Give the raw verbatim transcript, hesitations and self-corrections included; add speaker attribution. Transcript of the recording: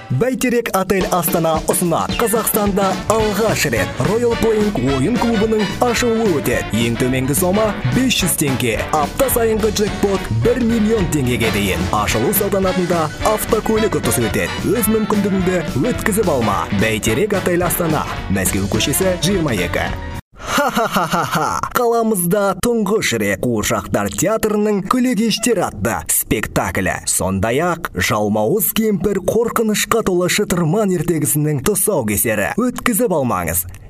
Speaker 1: Бәйтерек Отель Астана ұсынады. Қазақстанда алғаш рет Royal Playing ойын клубының ашылуы өтеді. Ең төменгі сома бес жүз теңге. Апта сайынғы джекпот бір миллион теңгеге дейін. Ашылу салтанатында автокөлік ұтысы өтеді. Өз мүмкіндігіңді өткізіп алма. Бәйтерек Отель Астана, Мәскеу көшесі жиырма екі. Ха-ха-ха-ха! Қаламызда тұңғыш рет Қуыршақтар театрының күлегештер атты спектаклі. Сондай-ақ Жалмауыз кемпір қорқынышқа толы шытырман ертегісінің тұсаукесері. Өткізіп алмаңыз.